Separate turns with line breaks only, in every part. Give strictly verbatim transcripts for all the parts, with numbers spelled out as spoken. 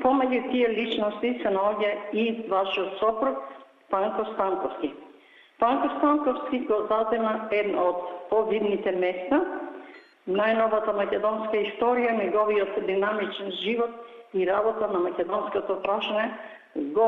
помеѓу тие личности се наоѓа и вашиот сопруг Панко Станковски. Панко Станковски го зазема едно од повидните места, најновата македонска историја, неговиот динамичен живот и работа на македонското прашање го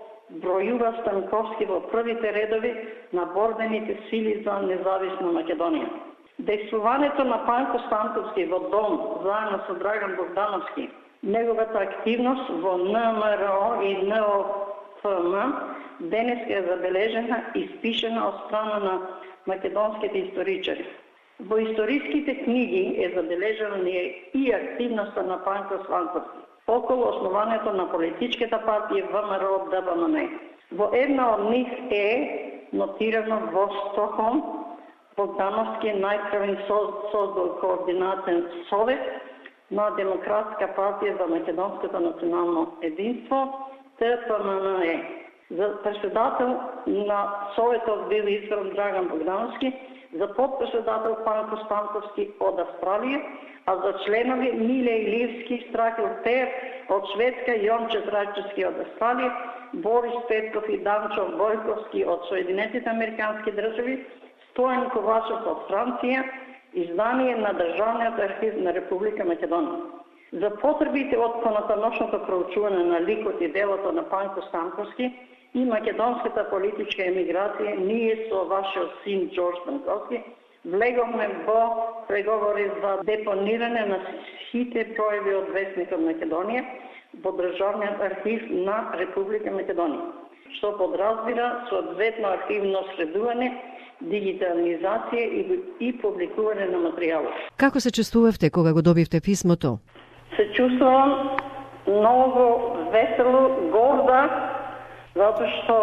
бројува Станковски во првите редови на борбените сили за независна Македонија. Дејствувањето на Панко Станковски во дом заедно со Драган Богдановски, неговата активност во Н М Р О и Н О Ф М денес е забележена и спишена од страна на македонските историчари. Во историските книги е забележена и активноста на Панко Станковски околу основањето на политичката партија В М Р О Д Б М Н. Во една од нив е нотирано во Стокхолм Богдановски е најпрвен создал координатен совет на Демократска партија за македонското национално единство Т П М Н Е. За председател на советот бил избран Драган Богдановски, за подпредседател Панко Станковски од Австралија, а за членови Миле Иливски, Страхил Пеев од Шведска, Јонче Зрајчевски од Австралија, Борис Петков и Данчо Бојковски од Соединетите Американски држави, Стојан Ковачев од Франција, издание на Државниот архив на Република Македонија. За потребите од понатамошното проучување на ликот и делото на Панко Станковски и македонската политичка емиграција, ние со вашиот син Ѓорѓ Станковски влеговме во преговори за депонирање на сите пројави од Весникот Македонија во Државниот архив на Република Македонија, што подразбира соодветно архивно следување, дигитализација и, и публикување на материјалот.
Како се чувствувавте кога го добивте писмото?
Се чувствувам многу весело, горда, затоа што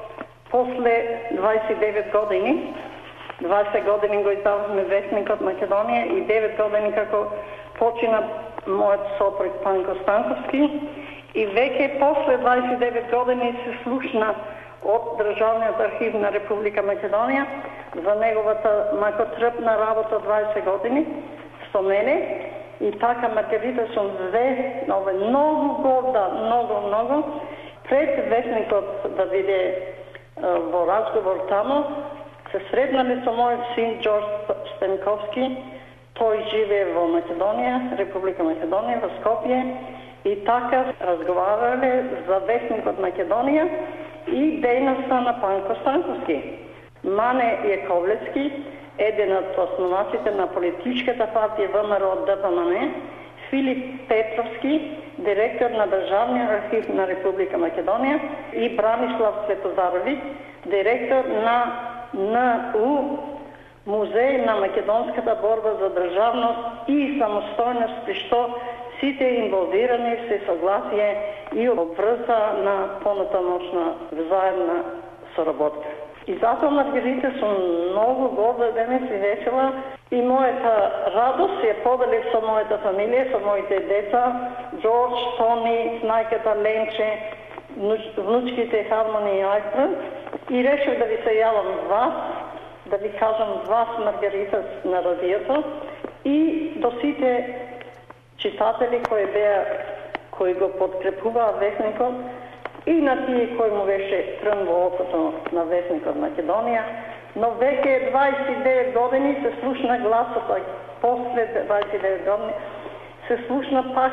после дваесет и девет години, дваесет години го издававме Весникот Македонија и девет години како почина мојот сопруг Панко Станковски и веќе после дваесет и девет години се слушна од Државниот архив на Република Македонија за неговата макотрпна работа дваесет години со мене. И така, Маргарита, сум ве, многу горда, многу, многу. Пред Весникот да биде во разговор тамо, се сретнале со мојот син Ѓорѓ Станковски. Тој живее во Македонија, Република Македонија, во Скопје. И така разговарале за Весникот Македонија и дејноста на Панко Станковски. Мане Јаковлевски, еден од основаците на политичката партија В М Р О Д Б М Н, Филип Петровски, директор на Државниот архив на Република Македонија и Бранислав Светозаровиќ, директор на Н У, Музеј на македонската борба за државност и самостојност, при што сите инволвирани се согласие и обврза на понатамошна взаемна соработка. И затоа, Маргарита, сум многу горда денес и весела и мојата радост ја поделив со мојата фамилија, со моите деца, Ѓорѓ, Тони, снајката Ленче, внучките Хармони и Ајстра, и решив да ви се јавам вас, да ви кажам вас, Маргарита, на радиото и до сите читатели кои беа, кои го подкрепуваа Весникот, и на тие кои му беше трн во окото на Весникот Македонија, но веќе дваесет и девет години се слушна гласот, после дваесет и девет години се слушна пак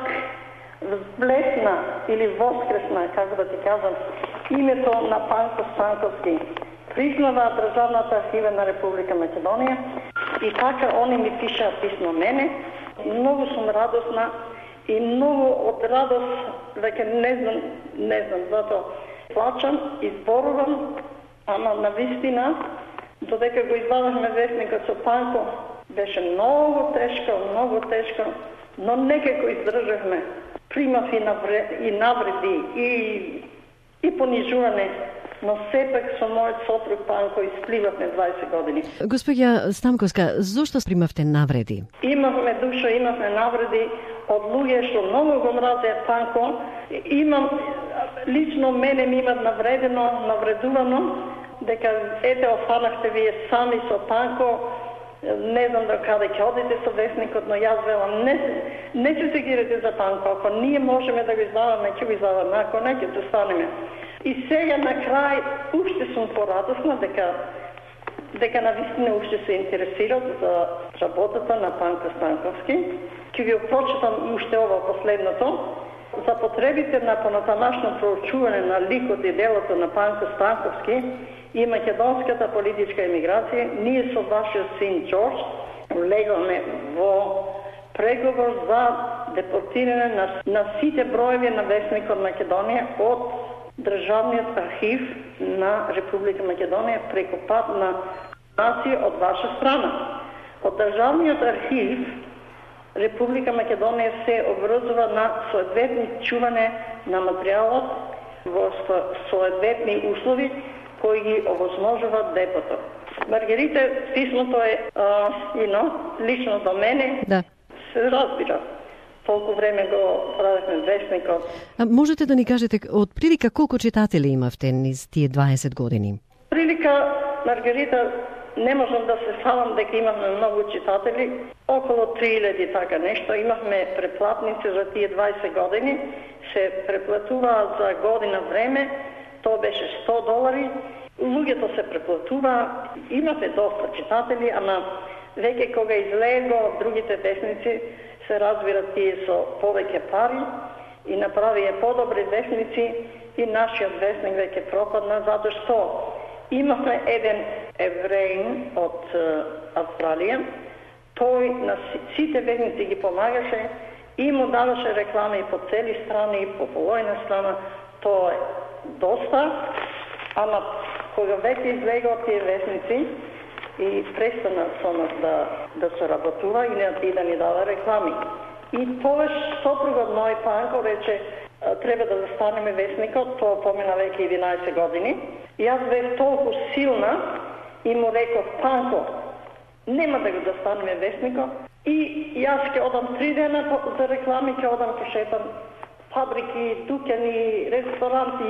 взблесна или воскресна, како да ти кажам, името на Панко Станковски. Признава Државната архива на Република Македонија и така они ми пишаа писмо мене. Многу сум радосна и многу од радост, веќе не знам, не знам, затоа плачам и зборувам, ама на вистина, додека го извадахме Весникот со Панко, беше многу тешко, многу тешко, но некако издржавме. Примав и, навре, и навреди, и, и понижување, но сепак со мојот сопруг Панко испливавме дваесет години.
Господја Станковска, зошто примавте навреди?
Имавме душа, имавме навреди од луѓе што многу го мразеа Панко. Имам, лично мене ми имат навредено, навредувано, дека ете офанахте вие сами со Панко, не знам до каде ќе одите со весникот, но јас велам, не, не се сегирате за Панко, ако ние можеме да го издаваме, ќе го издаваме, ако не, ќе се станеме. И сега на крај, уште сум порадосна дека дека навистина уште се интересират за работата на Панко Станковски. Ќе ви прочитам уште ова последното. За потребите на понатамашно проучување на ликот и делото на Панко Станковски и македонската политичка емиграција, ние со вашиот син Џорџ влегаме во преговор за депортирање на, на сите броеви на весникот Македонија од Државниот архив на Република Македонија преку пат на нација од ваша страна. Од Државниот архив Република Македонија се обврзува на соодветни чување на материјалот во соодветни услови кои ги овозможуваат депото. Маргарита, писмото е а, ино, лично до мене.
Да.
Се разбира. Толку време го правихме весникот.
А можете да ни кажете од прилика колку читатели имавте низ тие дваесет години?
Прилика, Маргарита, не можам да се фалам дека имавме многу читатели, околу три илјади така нешто. Имавме преплатници за тие дваесет години, се преплатуваа за година време, тоа беше сто долари. Луѓето се преплатуваа, имате доста читатели, ама веќе кога излего другите весници, се разбират тие со повеќе пари и направија подобри весници и нашиот весник веќе пропадна, затоа што имавме еден евреин од Австралија, тој на сите весници ги помагаше и му даваше реклами по цели страни и по полојна страна, тоа е доста, ама кога веќе излегоа тие весници и престана со нас да, да се работува и, не, и да ни дава реклами. И тогаш сопругот мој Панко рече, треба да застанеме весникот, тоа помина веќе единаесет години. И јас бев толку силна и му реков, Панко, нема да го застанеме весникот. И јас ќе одам три дена за реклами, ќе одам ќе шетам фабрики, дуќани, ресторанти,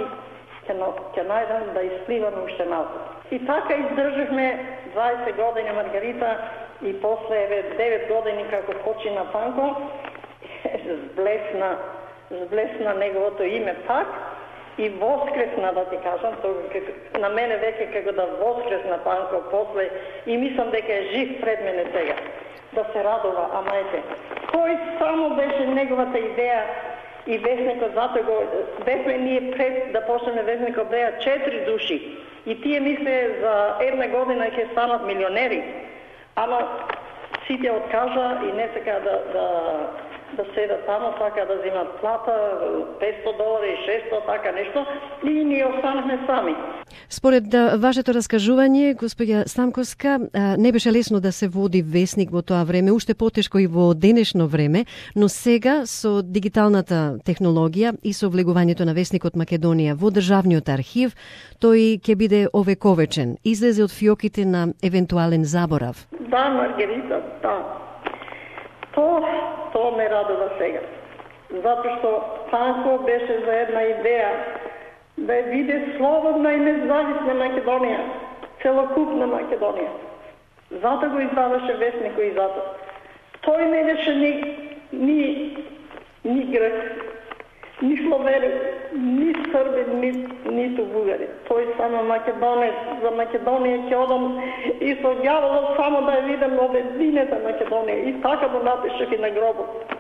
ќе најдам да испливам уште малку. И така издржавме дваесет години Маргарита и после девет години како почина Панко, зблесна, зблесна неговото име пак и воскресна, да ти кажам, тоа на мене веќе како да воскресна Панко после и мислам дека е жив пред мене сега, да се радува, ама ете. Тој само беше неговата идеја и весникот, затоа го бевме ние пред да почнеме весникот, беа четири души. И тие мисле за една година ќе станат милионери. Ама сите откажа и не сака да, да, да седат тамо, сака да земат плата, петсто долари, шестсто, така нешто, и ние останахме сами.
Според да, вашето раскажување, господја Станковска, не беше лесно да се води весник во тоа време, уште потешко и во денешно време, но сега со дигиталната технологија и со влегувањето на весникот Македонија во Државниот архив, тој ќе биде овековечен, излезе од фиоките на евентуален заборав.
Да, Маргарита, да. То, то ме радува сега. Затоа што Панко беше за една идеја да ја биде слободна и независна Македонија, целокупна Македонија. Затоа го издаваше весникот и затоа. Тој не беше ни, ни, ни грек, ни словенец, ни србин, ни, ниту бугари. Тој само македонец, за Македонија ќе одам и со ѓаволот само да ја видам обединета Македонија. И така го напишав и на гробот.